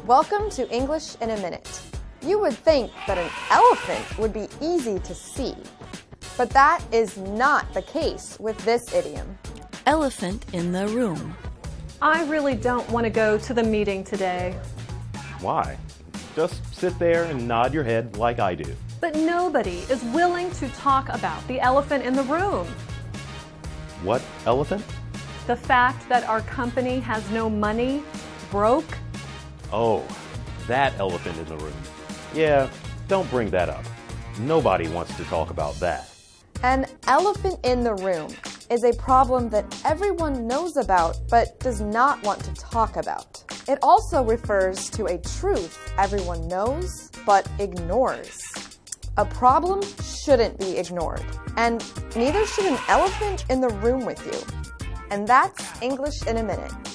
Welcome to English in a Minute. You would think that an elephant would be easy to see, but that is not the case with this idiom. Elephant in the room. I really don't want to go to the meeting today. Why? Just sit there and nod your head like I do. But nobody is willing to talk about the elephant in the room. What elephant? The fact that our company has no money, broke. Oh, that elephant in the room. Yeah, don't bring that up. Nobody wants to talk about that. An elephant in the room is a problem that everyone knows about but does not want to talk about. It also refers to a truth everyone knows but ignores. A problem shouldn't be ignored, and neither should an elephant in the room with you. And that's English in a Minute.